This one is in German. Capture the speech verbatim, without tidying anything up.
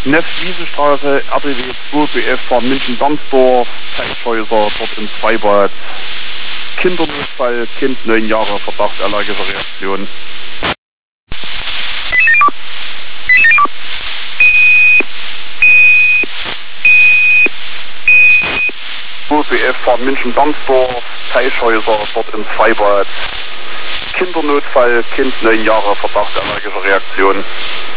Neff-Wiese-Straße, R D W zwei B F von München-Dammsdorf, Teichhäuser, dort im Freibad. Kindernotfall, Kind neun Jahre, Verdacht allergische Reaktion. zwei B F von München-Dammsdorf, Teichhäuser, dort im Freibad. Kindernotfall, Kind neun Jahre, Verdacht allergische Reaktion.